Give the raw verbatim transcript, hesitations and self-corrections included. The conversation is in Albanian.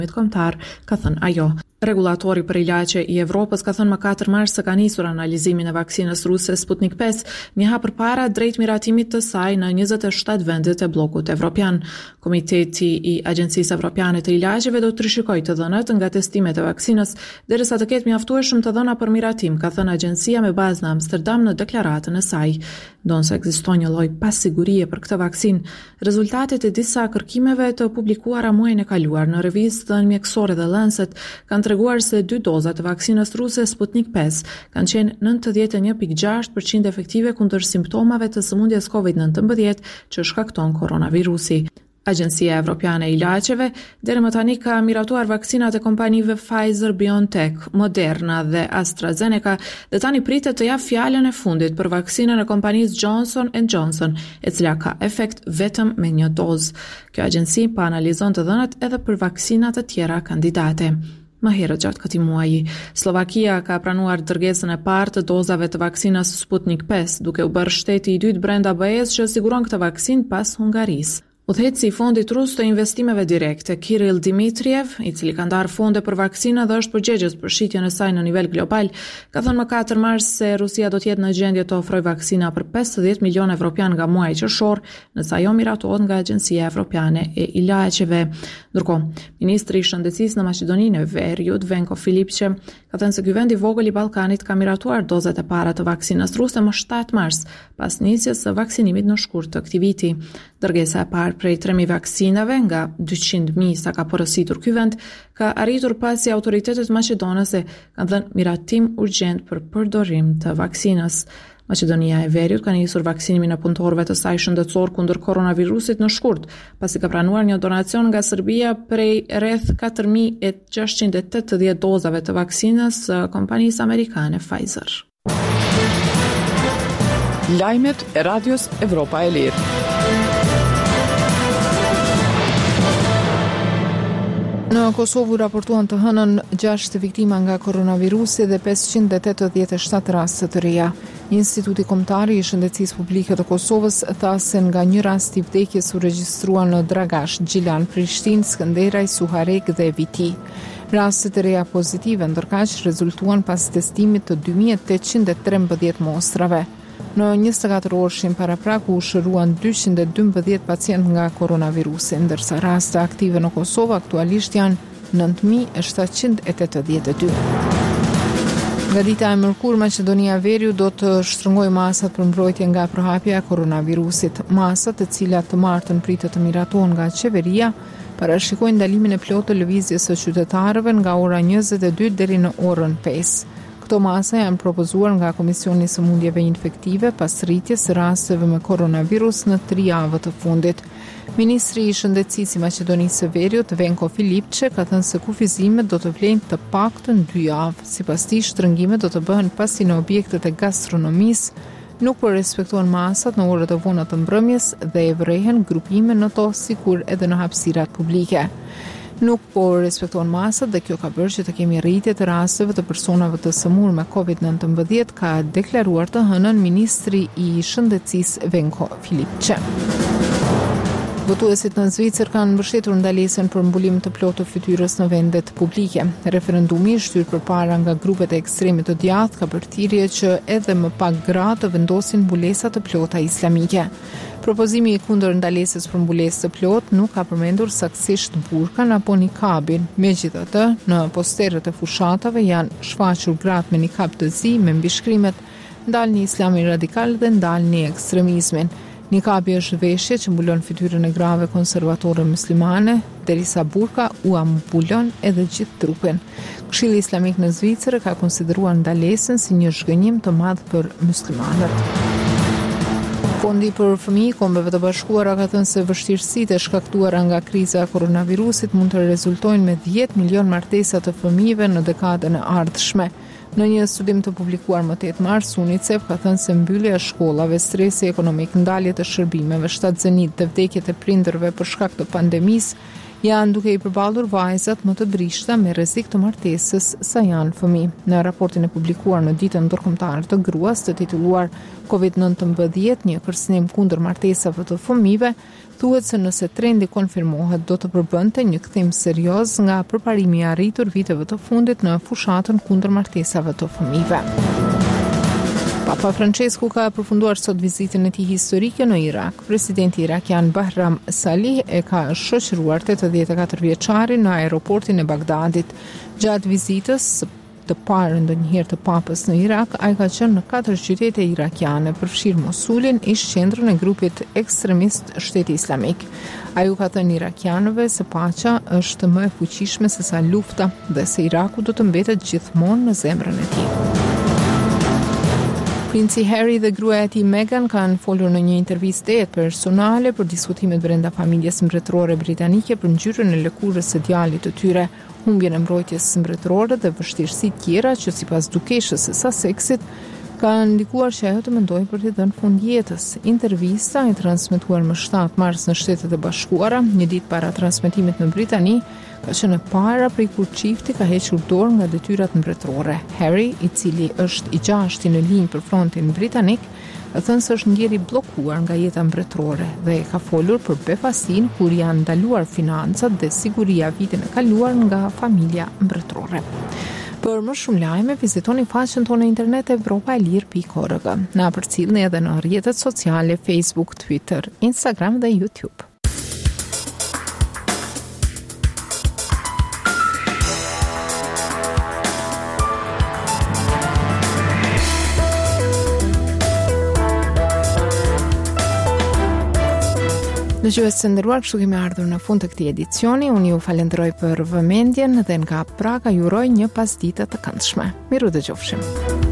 kombëtar, ka thënë ajo. Regulatori për ilaqe i Evropës ka thënë më katër mars se ka nisur analizimin e vaksinës ruse Sputnik pesë, një hap përpara drejt miratimit të saj në njëzet e shtatë vendet e bllokut evropian. Komiteti i Agjencisë Evropiane të Ilaqeve do të rishikojë të dhënat nga testimet e vaksinës derisa të ketë mjaftueshëm të dhëna për miratim, ka thënë agjencia me bazë në Amsterdam në deklaratën e saj. Donse ekziston një lloj pasigurie për këtë vaksinë, rezultatet e disa kërkimeve të publikuara muajin e kaluar në revistën mjekësore The Lancet kanë treguar se dy doza të vaksinës ruse Sputnik pesë kanë qenë nëntëdhjetë e një pikë gjashtë përqind efektive kundër simptomave të sëmundjes kovid nëntëmbëdhjetë që shkakton koronavirusi. Agjencia Evropiane e Ilaqeve deri më tani ka miratuar vaksinat e kompanive Pfizer, BioNTech, Moderna dhe AstraZeneca dhe tani pritet të jap fjalën e fundit për vaksinën e kompanisë Johnson and Johnson, e cila ka efekt vetëm me një dozë. Kjo agjenci pa analizon të dhënat edhe për vaksinat të tjera kandidate. Më herët gjatë këtij muaji, Slovakia ka pranuar dërgesën e parë të dozave të vaksinës Sputnik pesë, duke u bërë shteti i dytë brenda B E-s që siguron këtë vaksinë pas Hungarisë. Udhëheci i fondit rus të investimeve direkte, Kirill Dmitriev, i cili ka ndarë fonde për vaksinë dhe është përgjegjës për shitjen e saj në nivel global, ka thënë më katër mars se Rusia do të jetë në gjendje të ofrojë vaksina për pesëdhjetë milion evropian nga muaji qershor, nëse ajo miratohet nga Agjencia Evropiane e Ilaqeve. Ndërkohë, ministri i shëndetësisë në Maqedoninë e Veriut, Venko Filipçe, ka thënë se ky vend i vogël i Ballkanit ka miratuar dozat e para të vaksinës ruse më shtatë mars, pas nisjes së vaksinimit në shkurt të këtij viti. Dërgesa e parë prej tre mijë vaksinave nga dyqind mijë sa ka porositur ky vend ka arritur pasi autoritetet maqedonase kanë dhënë miratim urgjent për përdorim të vaksinës. Maqedonia e Veriut ka nisur vaksinimin e punëtorëve të saj shëndetësor kundër koronavirusit në shkurt, pasi ka pranuar një donacion nga Serbia prej rreth katër mijë e gjashtëqind e tetëdhjetë dozave të vaksinës së kompanisë amerikane Pfizer. Lajmet e Radios Evropa e Lirë. Në Kosovë raportuan të hënën gjashtë viktima nga koronavirusi dhe pesëqind e tetëdhjetë e shtatë raste të reja. Instituti Kombëtar i Shëndetësisë Publike të Kosovës tha se nga një rast i vdekjes u regjistrua në Dragash, Gjilan, Prishtinë, Skënderaj, Suharek dhe Viti. Rastet e reja pozitive ndërkaq rezultuan pas testimit të dy mijë e tetëqind e trembëdhjetë mostrave. Në njëzet e katër orëshin para praku u shëruan dyqind e dymbëdhjetë pacient nga koronavirusi, ndërsa raste aktive në Kosovë aktualisht janë nëntë mijë e shtatëqind e tetëdhjetë e dy. Nga dita e mërkurë, Maqedonia e Veriut do të shtrëngojë masat për mbrojtje nga përhapja e koronavirusit. Masat, të cilat të martën pritet të miratohen nga qeveria, parashikojnë ndalimin e plotë të lëvizjes së qytetarëve nga ora njëzet e dy deri në orën pesë. Këto masa janë propozuar nga Komisioni i Sëmundjeve Infektive pas rritjes së rasteve me koronavirus në tri javë të fundit. Ministri i Shëndetësisë i Maqedonisë së Veriut, Venko Filipçe, ka thënë se kufizimet do të vlejnë të paktën dy javë. Sipas tij, shtrëngimet do të bëhen pasi në objektet e gastronomisë nuk po respektohen masat në orët e vona të mbrëmjes dhe e vrehen grupime në to sikur edhe në hapësirat publike. Nuk po respektohen masat dhe kjo ka bërë që të kemi rritje të rasteve të personave të sëmurë me kovid nëntëmbëdhjetë, ka deklaruar të hënën Ministri i Shëndetësisë Venko Filipçe. Votuesit në Zvicër kanë mbështetur ndalesën për mbulim të plotë të fytyrës në vendet publike. Referendumi i shtyrë përpara nga grupet e ekstremit të djathtë ka bërë thirrje që edhe më pak gra të vendosin mbulesa të plota islamike. Propozimi i kundër ndalesës për mbulesë të plotë nuk ka përmendur saktësisht burkan apo nikabin. Megjithatë, në posterët e fushatave janë shfaqur gratë me nikab të zi me mbishkrimet "Ndalni Islamin radikal" dhe "Ndalni ekstremizmin". Nikabi është veshje që mbulon fytyrën e grave konservatore muslimane, derisa burka u ambulon edhe gjithë trupin. Këshilli Islamik në Zvicër ka konsideruar ndalesën si një zhgënjim të madh për muslimanët. Fondi për fëmijë i Kombeve të Bashkuara ka thënë se vështirësitë e shkaktuara nga kriza e koronavirusit mund të rezultojnë me dhjetë milion martesa të fëmijëve në dekadën e ardhshme. Në një studim të publikuar më tetë mars, UNICEF ka thënë se mbyllja e shkollave, stresi ekonomik, ndaljet e shërbimeve, shtatzënitë dhe vdekjet e prindërve për shkak të pandemisë janë duke i përballur vajzat më të brishta me rrezik të martesës sa janë fëmijë. Në raportin e publikuar në ditën ndërkombëtare të gruas të titulluar kovid nëntëmbëdhjetë, një kërcënim kundër martesave të fëmijëve, thuhet se nëse trendi konfirmohet do të përbënte një kthim serioz nga përparimi i arritur viteve të fundit në fushatën kundër martesave të fëmijëve. Papa Francesku ka përfunduar sot vizitën e tij historike në Irak. Presidenti irakian Bahram Salih e ka shoqëruar tetëdhjetë e katër vjeçarin në aeroportin e Bagdadit. Gjatë vizitës të parë ndonjëherë të papës në Irak, ai ka qenë në katër qytete irakiane, përfshirë Mosulin, ish qendrën e grupit ekstremist Shteti Islamik. Ai u ka thënë irakianëve se paqja është më e fuqishme se sa lufta dhe se Iraku do të mbetet gjithmonë në zemrën e tij. Princi Harry dhe gruaja e tij Meghan kanë folur në një intervistë personale për diskutimet brenda familjes mbretërore britanike për ngjyrën e lëkurës së djalit të tyre, humbjen e mbrojtjes mbretërore dhe vështirësitë tjera që sipas dukeshës së Sussexit kanë ndikuar që ajo të mendojë për t'i dhënë fund jetës. Intervista e transmetuar më shtatë mars në Shtetet e Bashkuara, një ditë para transmetimit në Britani, ka qenë e para prej kur çifti ka hequr dorë nga detyrat mbretërore. Harry, i cili është i gjashti në linjë për frontin britanik, ka thënë se është ndjeri bllokuar nga jeta mbretërore dhe ka folur për befasin kur janë ndaluar financat dhe siguria vitin e kaluar nga familja mbretërore. Për më shumë lajme, vizitoni faqen tonë në internet evropa e lirë pikë org. Na përcjellni edhe në rrjetet sociale Facebook, Twitter, Instagram dhe YouTube. Dëgjues të nderuar, kështu kemi ardhur në fund të këtij edicioni. Unë ju falenderoj për vëmendjen dhe nga Praga ju uroj një pasditë të këndshme. Miru dëgjofshim.